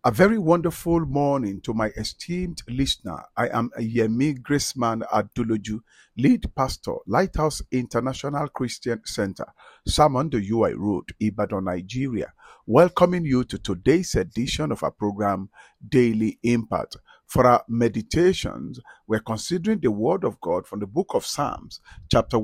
A very wonderful morning to my esteemed listener. I am Yemi Graceman Aduluju, lead pastor, Lighthouse International Christian Center, Salmon the UI Road, Ibadan, Nigeria, welcoming you to today's edition of our program, Daily Impact. For our meditations, we're considering the Word of God from the book of Psalms, chapter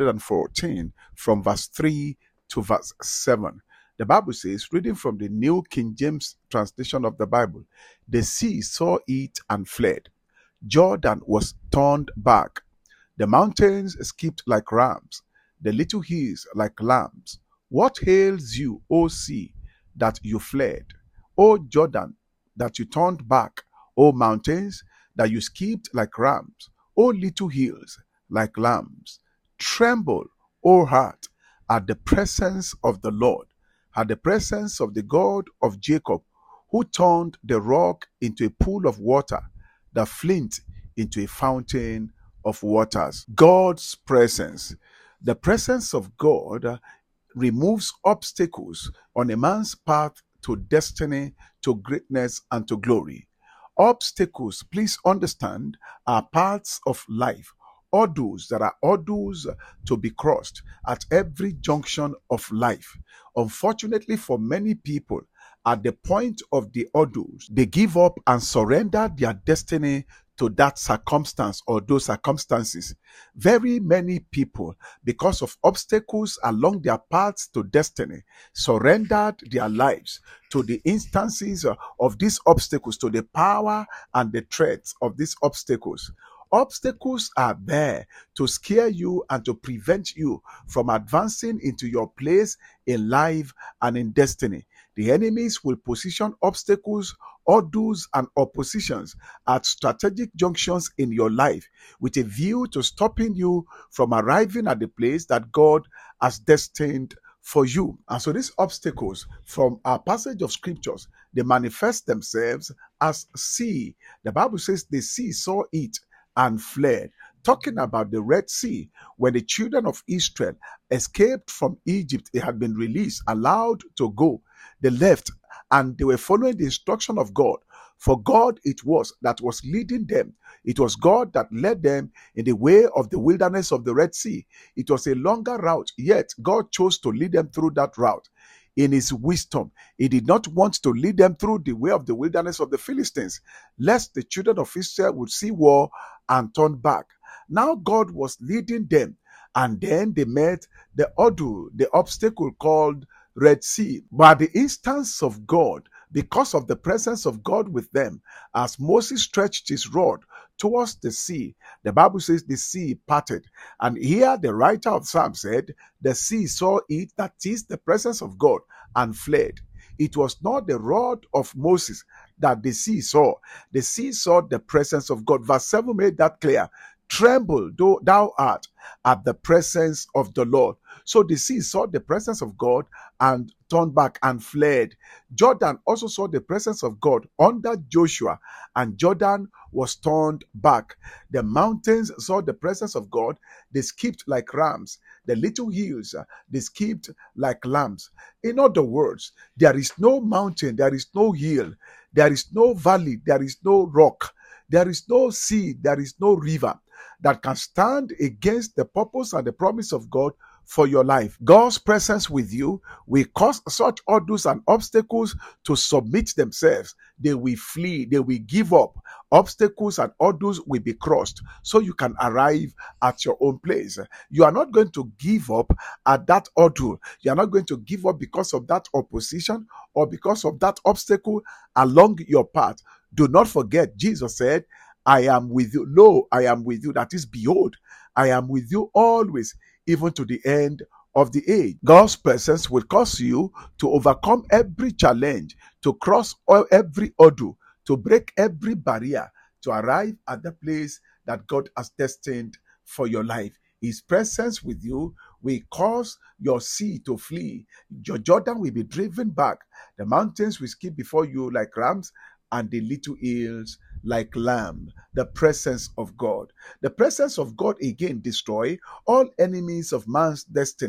114, from verse 3 to verse 7. The Bible says, reading from the New King James translation of the Bible, the sea saw it and fled. Jordan was turned back. The mountains skipped like rams, the little hills like lambs. What ails you, O sea, that you fled? O Jordan, that you turned back? O mountains, that you skipped like rams? O little hills like lambs? Tremble, O heart, at the presence of the Lord, at the presence of the God of Jacob, who turned the rock into a pool of water, the flint into a fountain of waters. God's presence. The presence of God removes obstacles on a man's path to destiny, to greatness, and to glory. Obstacles, please understand, are parts of life. Hurdles that are hurdles to be crossed at every junction of life. Unfortunately, for many people, at the point of the hurdles, they give up and surrender their destiny to that circumstance or those circumstances. Very many people, because of obstacles along their paths to destiny, surrendered their lives to the instances of these obstacles, to the power and the threats of these obstacles. Obstacles are there to scare you and to prevent you from advancing into your place in life and in destiny. The enemies will position obstacles, hurdles, and oppositions at strategic junctions in your life with a view to stopping you from arriving at the place that God has destined for you. And so these obstacles from our passage of scriptures, they manifest themselves as sea. The Bible says the sea saw it and fled. Talking about the Red Sea, when the children of Israel escaped from Egypt, they had been released, allowed to go. They left and they were following the instruction of God. For God it was that was leading them. It was God that led them in the way of the wilderness of the Red Sea. It was a longer route, yet God chose to lead them through that route. In his wisdom, he did not want to lead them through the way of the wilderness of the Philistines, lest the children of Israel would see war and turn back. Now God was leading them, and then they met the hurdle, the obstacle called Red Sea. But the instance of God, because of the presence of God with them, as Moses stretched his rod towards the sea, the Bible says the sea parted. And here the writer of Psalm said, the sea saw it, that is the presence of God, and fled. It was not the rod of Moses that the sea saw. The sea saw the presence of God. Verse 7 made that clear. Tremble, though thou art, at the presence of the Lord. So the sea saw the presence of God and turned back and fled. Jordan also saw the presence of God under Joshua, and Jordan was turned back. The mountains saw the presence of God. They skipped like rams. The little hills, they skipped like lambs. In other words, there is no mountain, there is no hill, there is no valley, there is no rock, there is no sea, there is no river that can stand against the purpose and the promise of God for your life. God's presence with you will cause such hurdles and obstacles to submit themselves. They will flee, they will give up. Obstacles and hurdles will be crossed so you can arrive at your own place. You are not going to give up at that hurdle. You are not going to give up because of that opposition or because of that obstacle along your path. Do not forget, Jesus said, I am with you. Lo, I am with you. That is, behold, I am with you always, even to the end of the age. God's presence will cause you to overcome every challenge, to cross every hurdle, to break every barrier, to arrive at the place that God has destined for your life. His presence with you will cause your sea to flee. Your Jordan will be driven back. The mountains will skip before you like rams, and the little hills like lamb. The presence of God. The presence of God again destroy all enemies of man's destiny.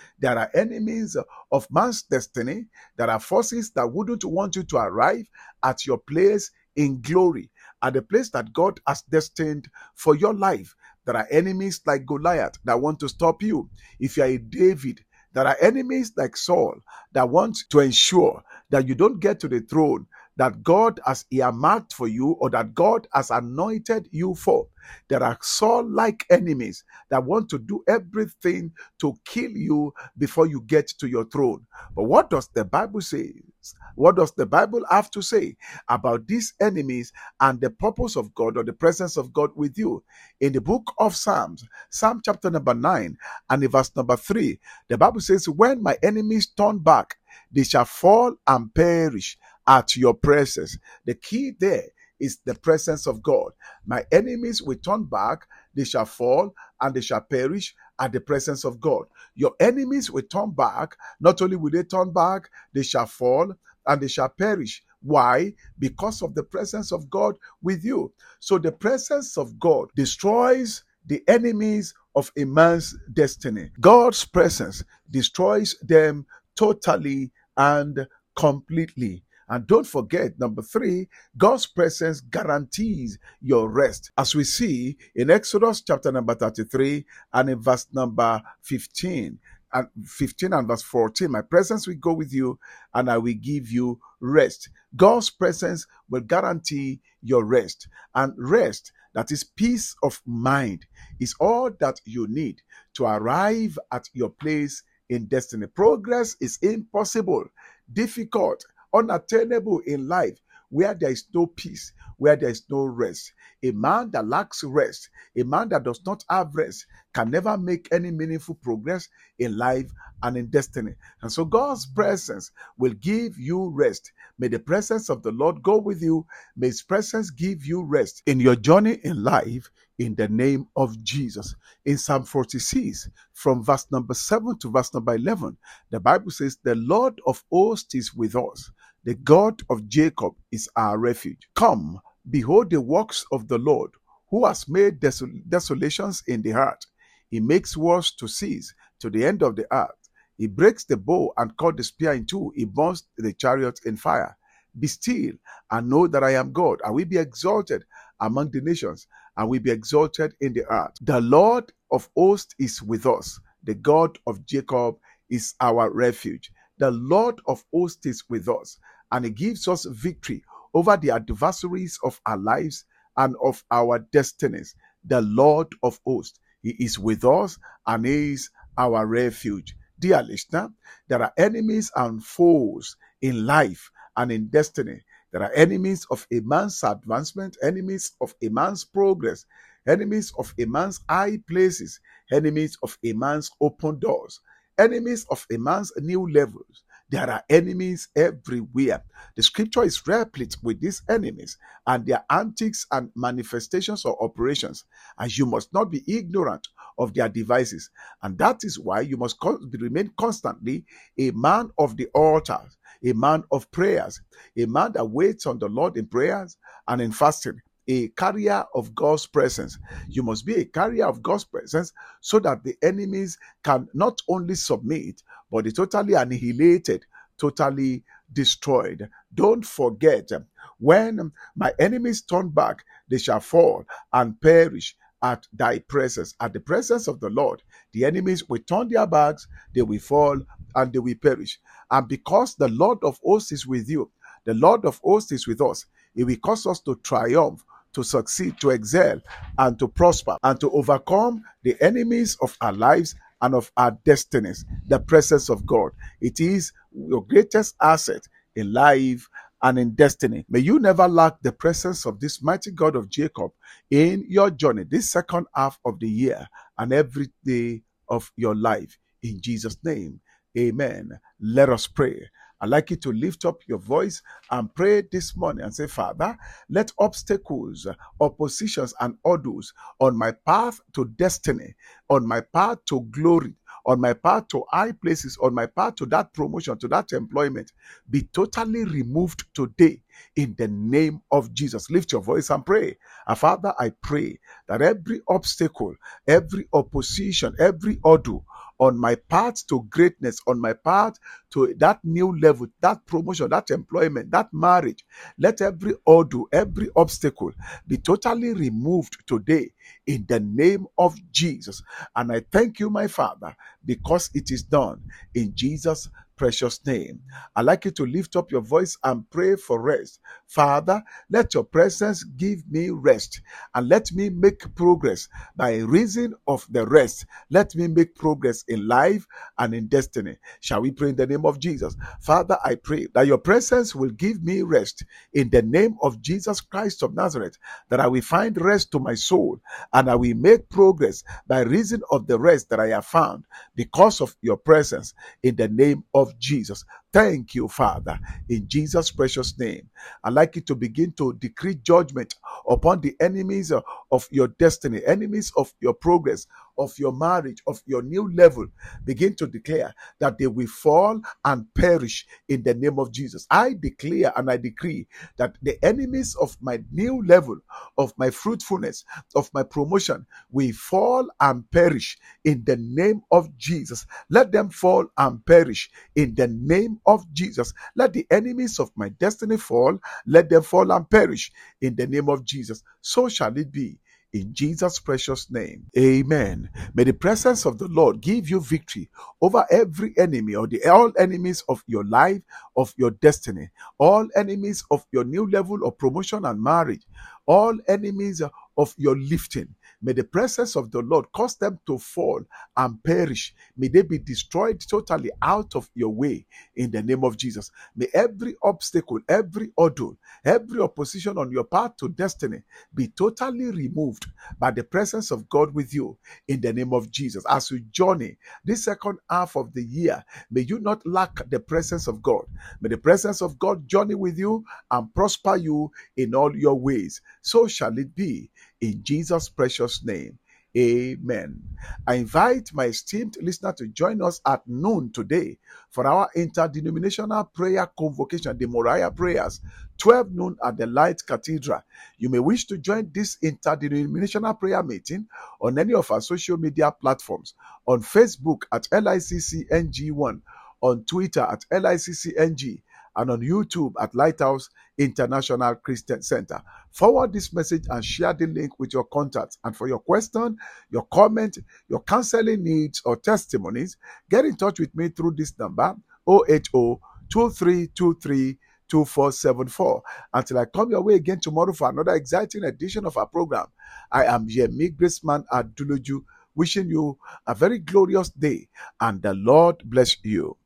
There are enemies of man's destiny. There are forces that wouldn't want you to arrive at your place in glory, at the place that God has destined for your life. There are enemies like Goliath that want to stop you. If you are a David, there are enemies like Saul that want to ensure that you don't get to the throne that God has earmarked for you or that God has anointed you for. There are Saul-like enemies that want to do everything to kill you before you get to your throne. But what does the Bible say? What does the Bible have to say about these enemies and the purpose of God or the presence of God with you? In the book of Psalms, Psalm chapter number 9 and in verse number 3, the Bible says, when my enemies turn back, they shall fall and perish at your presence. The key there is the presence of God. My enemies will turn back, they shall fall, and they shall perish at the presence of God. Your enemies will turn back. Not only will they turn back, they shall fall and they shall perish. Why? Because of the presence of God with you. So the presence of God destroys the enemies of a man's destiny. God's presence destroys them totally and completely. And don't forget, number 3, God's presence guarantees your rest. As we see in Exodus chapter number 33 and in verse number 15 and verse 14, my presence will go with you and I will give you rest. God's presence will guarantee your rest. And rest, that is peace of mind, is all that you need to arrive at your place in destiny. Progress is impossible, difficult, unattainable in life where there is no peace, where there is no rest. A man that lacks rest, a man that does not have rest, can never make any meaningful progress in life and in destiny. And so God's presence will give you rest. May the presence of the Lord go with you. May His presence give you rest in your journey in life, in the name of Jesus. In Psalm 46, from verse number 7 to verse number 11, the Bible says, the Lord of hosts is with us. The God of Jacob is our refuge. Come, behold the works of the Lord, who has made desolations in the heart. He makes wars to cease to the end of the earth. He breaks the bow and cut the spear in two. He burns the chariot in fire. Be still and know that I am God. I will be exalted among the nations, and will be exalted in the earth. The Lord of hosts is with us. The God of Jacob is our refuge. The Lord of hosts is with us, and He gives us victory over the adversaries of our lives and of our destinies. The Lord of hosts, He is with us, and He is our refuge. Dear listener, there are enemies and foes in life and in destiny. There are enemies of a man's advancement, enemies of a man's progress, enemies of a man's high places, enemies of a man's open doors, enemies of a man's new levels. There are enemies everywhere. The scripture is replete with these enemies and their antics and manifestations or operations, and you must not be ignorant of their devices. And that is why you must remain constantly a man of the altar, a man of prayers, a man that waits on the Lord in prayers and in fasting, a carrier of God's presence. You must be a carrier of God's presence so that the enemies can not only submit, but be totally annihilated, totally destroyed. Don't forget, when my enemies turn back, they shall fall and perish at thy presence. At the presence of the Lord, the enemies will turn their backs, they will fall, and they will perish. And because the Lord of hosts is with you, the Lord of hosts is with us, He will cause us to triumph, to succeed, to excel, and to prosper, and to overcome the enemies of our lives and of our destinies. The presence of God, it is your greatest asset in life and in destiny. May you never lack the presence of this mighty God of Jacob in your journey, this second half of the year and every day of your life. In Jesus' name, amen. Let us pray. I'd like you to lift up your voice and pray this morning and say, Father, let obstacles, oppositions, and odds on my path to destiny, on my path to glory, on my path to high places, on my path to that promotion, to that employment, be totally removed today in the name of Jesus. Lift your voice and pray. Father, I pray that every obstacle, every opposition, every odds on my path to greatness, on my path to that new level, that promotion, that employment, that marriage. Let every ordeal, every obstacle be totally removed today in the name of Jesus. And I thank you, my Father, because it is done in Jesus' precious name. I'd like you to lift up your voice and pray for rest. Father, let your presence give me rest and let me make progress by reason of the rest. Let me make progress in life and in destiny. Shall we pray in the name of Jesus? Father, I pray that your presence will give me rest in the name of Jesus Christ of Nazareth, that I will find rest to my soul and I will make progress by reason of the rest that I have found because of your presence in the name of Jesus. Thank you, Father, in Jesus' precious name. I'd like you to begin to decree judgment upon the enemies of your destiny, enemies of your progress, of your marriage, of your new level. Begin to declare that they will fall and perish in the name of Jesus. I declare and I decree that the enemies of my new level, of my fruitfulness, of my promotion will fall and perish in the name of Jesus. Let them fall and perish in the name of Jesus. Let the enemies of my destiny fall. Let them fall and perish in the name of Jesus. So shall it be. In Jesus' precious name, amen. May the presence of the Lord give you victory over every enemy or all enemies of your life, of your destiny, all enemies of your new level of promotion and marriage, all enemies of your lifting. May the presence of the Lord cause them to fall and perish. May they be destroyed totally out of your way in the name of Jesus. May every obstacle, every ordeal, every opposition on your path to destiny be totally removed by the presence of God with you in the name of Jesus. As you journey this second half of the year, may you not lack the presence of God. May the presence of God journey with you and prosper you in all your ways. So shall it be in Jesus' precious name. Amen. I invite my esteemed listener to join us at noon today for our interdenominational prayer convocation, the Moriah prayers, 12 noon at the Light Cathedral. You may wish to join this interdenominational prayer meeting on any of our social media platforms, on Facebook at LICCNG1, on Twitter at LICCNG, and on YouTube at Lighthouse International Christian Center. Forward this message and share the link with your contacts. And for your question, your comment, your counseling needs or testimonies, get in touch with me through this number, 080-2323-2474. Until I come your way again tomorrow for another exciting edition of our program, I am Yemi Graceman Aduloju, wishing you a very glorious day and the Lord bless you.